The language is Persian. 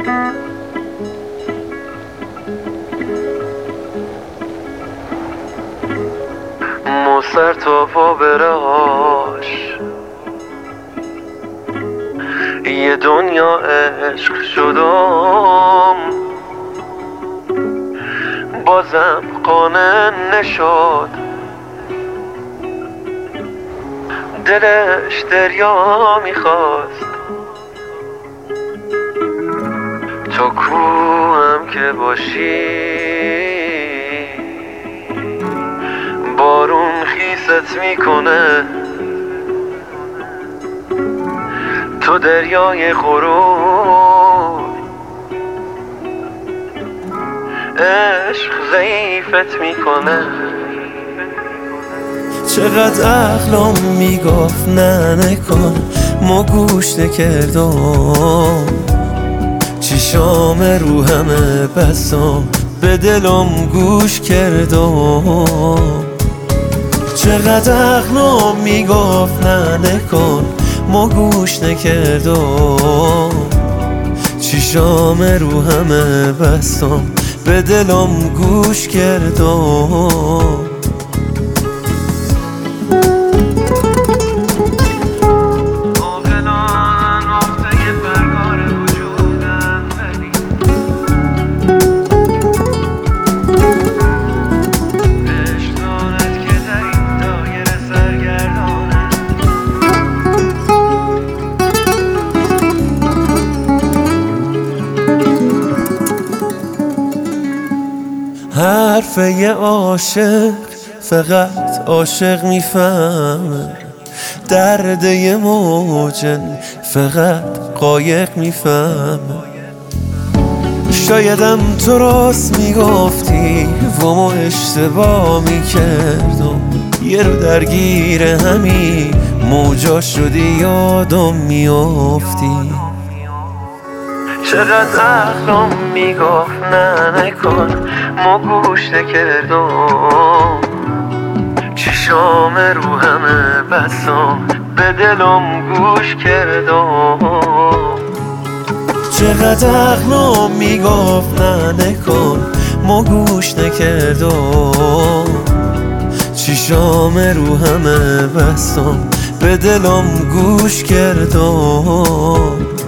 سر تا پا براش یه دنیا عشق شدم، بازم قانع نشد، دلش دریا میخواست. تو کوهم که باشی بارون خیست میکنه، تو دریای غرور عشق ضعیفت میکنه. چقدر عقلم میگفت نه نکن، ما گوش نکردم، چشام رو همه بسام به دلم گوش کردم. چقدر عقلم میگفت نه نکن، ما گوش نکردم، چشام رو همه بسام به دلم گوش کردم. حرف یه عاشق فقط عاشق میفهمه، درد یه موجن فقط قایق میفهمه. شایدم تو راست میگفتی و ما اشتباه میکردم، یه رو درگیر همین موجا شدی یادم میافتی. چقدر عقلم میگفت نه نکن، ما گوش نکردم، چشام رو همه بسام به دلم گوش کردم. چقدر عقلم میگفت نه نکن، ما گوش نکردم، چشام رو همه بسام به دلم گوش کردم.